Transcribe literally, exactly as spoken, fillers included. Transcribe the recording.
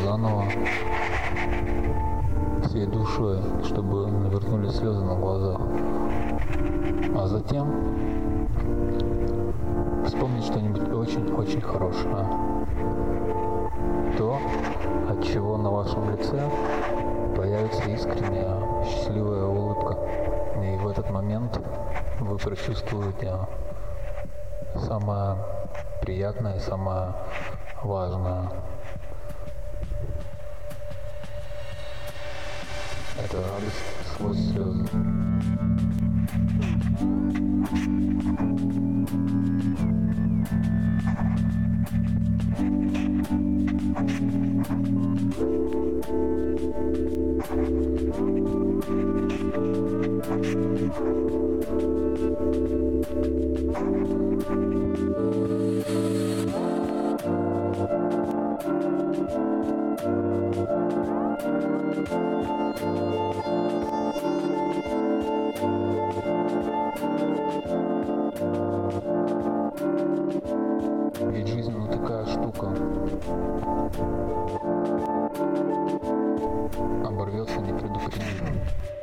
заново всей душой, чтобы навернулись слезы на глазах. А затем вспомнить что-нибудь очень-очень хорошее. То, от чего на вашем лице появится искренняя, счастливая улыбка. И в этот момент вы прочувствуете самое приятное и самое важное. Это радость сквозь слезы. Ведь жизнь, ну, такая штука. Оборвется, не предупредит.